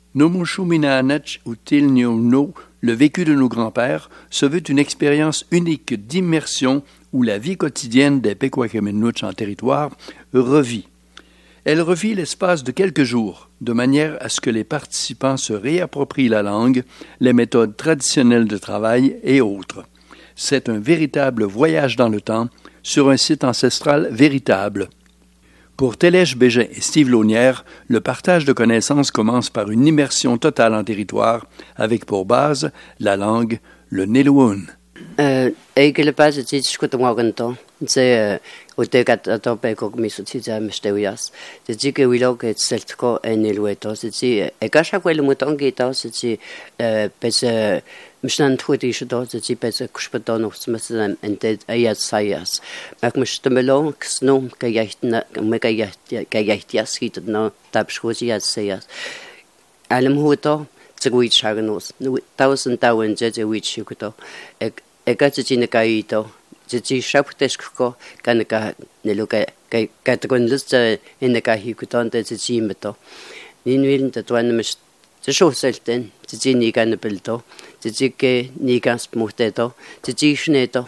Nomushuminanach ou Tilniono, le vécu de nos grands-pères, se veut une expérience unique d'immersion où la vie quotidienne des Pequawakaminuts en territoire revit. Elle revit l'espace de quelques jours, de manière à ce que les participants se réapproprient la langue, les méthodes traditionnelles de travail et autres. C'est un véritable voyage dans le temps sur un site ancestral véritable. Pour Télèche Bégin et Steve Launière, le partage de connaissances commence par une immersion totale en territoire, avec pour base la langue, le Nélououn. Eikele pääse siis kuitenkin se utekat atopeko missä sitä mesteujas. Se tike wilok et seltko enilueto se ekasha kwele mutongi to se pese misnan tuti shdo se pese kushpatono smasam entet ayat sayas. Mak mistemelo ksno kayahtna kayahtias hit no tabshosias sayas. Alem huto tsguit shagenos. 1000 je wit shukuto. Ekatjine kaito. Jadi shaptesko kanaka neluka katakon inneka hikuton te jimeto ninwiln te twanmis te shoselten te ni kan belto te ke ni gas muhteto te jishneto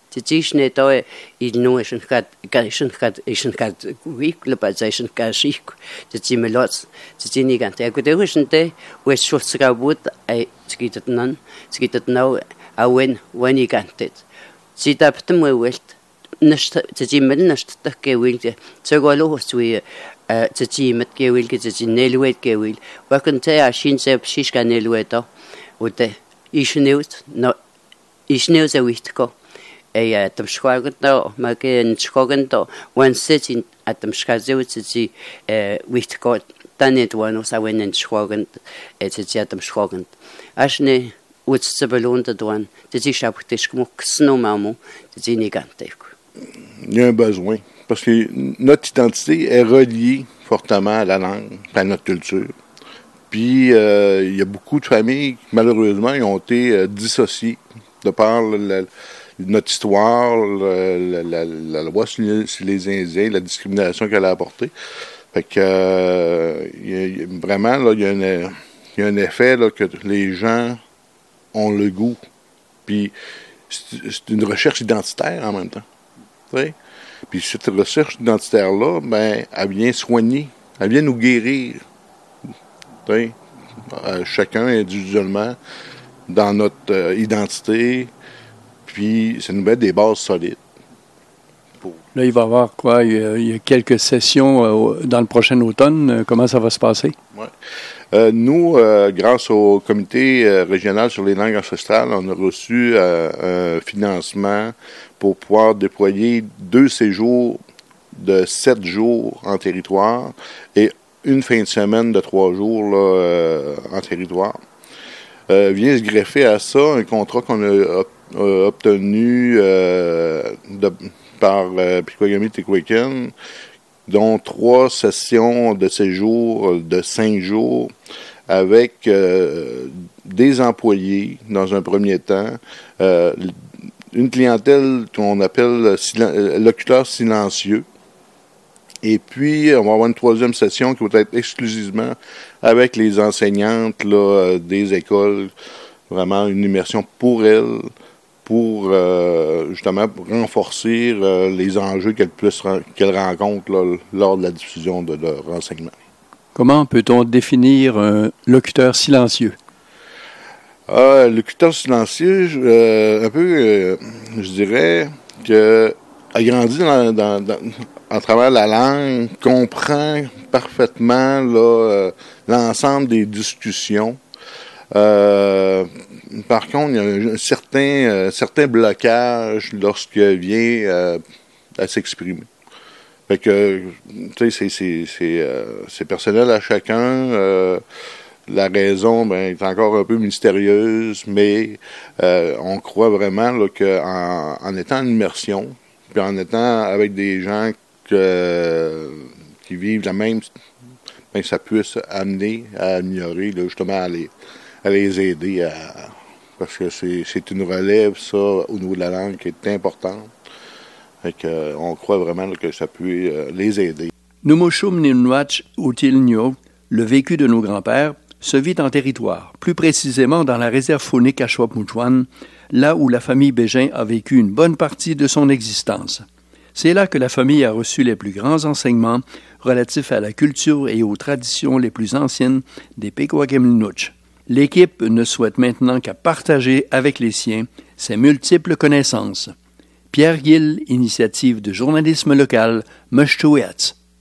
ilnuation kat week pasation kashik te jimelots te ni kan te kudehushente we shotska but ai skitat now awen when you got it. Sitaptem welt nest tjimel nest takewil tsegolos we tjimet gewil tjinelwet gewil waken te a shinse psiskanelweto ute isneus no isneus awitko e tamschwaget no maken schogento one sitting at dem schazewt witko tanet one so when schogent tjatem schogent asne Utsebelonde douane, des échappes maman, des inégalités. Il y a un besoin, parce que notre identité est reliée fortement à la langue, à notre culture. Puis, il y a beaucoup de familles qui, malheureusement, ils ont été dissociées de par notre histoire, la loi sur les Indiens, la discrimination qu'elle a apportée. Fait que, vraiment, là, il y a un effet là, que les gens ont le goût. Puis c'est une recherche identitaire en même temps. T'sais? Puis cette recherche identitaire-là, ben, elle vient soigner, elle vient nous guérir. Chacun individuellement, dans notre identité, puis ça nous met des bases solides. Là, il va y avoir quoi? Il y a quelques sessions dans le prochain automne. Comment ça va se passer? Oui. Nous, grâce au comité régional sur les langues ancestrales, on a reçu un financement pour pouvoir déployer 2 séjours de 7 jours en territoire et une fin de semaine de 3 jours là, en territoire. Vient se greffer à ça un contrat qu'on a obtenu par Pequawakami-Tequaken, dont 3 sessions de séjour de 5 jours avec des employés dans un premier temps, une clientèle qu'on appelle locuteurs silencieux. Et puis, on va avoir une 3e session qui va être exclusivement avec les enseignantes là, des écoles, vraiment une immersion pour elles, pour justement renforcer les enjeux qu'elles rencontrent là, lors de la diffusion de leur enseignement. Comment peut-on définir un locuteur silencieux? Locuteur silencieux, un peu, je dirais que a grandi à travers la langue, comprend parfaitement là, l'ensemble des discussions. Par contre, il y a un certain blocage lorsqu'il vient à s'exprimer. Fait que, tu sais, c'est personnel à chacun. La raison est encore un peu mystérieuse, mais on croit vraiment là, qu'en étant en immersion, puis en étant avec des gens qui vivent la même, ben, ça puisse amener à améliorer, là, justement, à les aider parce que c'est une relève, ça, au niveau de la langue, qui est importante. Fait que, on croit vraiment là, que ça peut les aider. Numushum Ninwach Utilnio, le vécu de nos grands-pères, se vit en territoire, plus précisément dans la réserve faunique Achouapmouchouane, là où la famille Bégin a vécu une bonne partie de son existence. C'est là que la famille a reçu les plus grands enseignements relatifs à la culture et aux traditions les plus anciennes des Pequawakaminuch. L'équipe ne souhaite maintenant qu'à partager avec les siens ses multiples connaissances. Pierre Gill, initiative de journalisme local, Meshtuiats.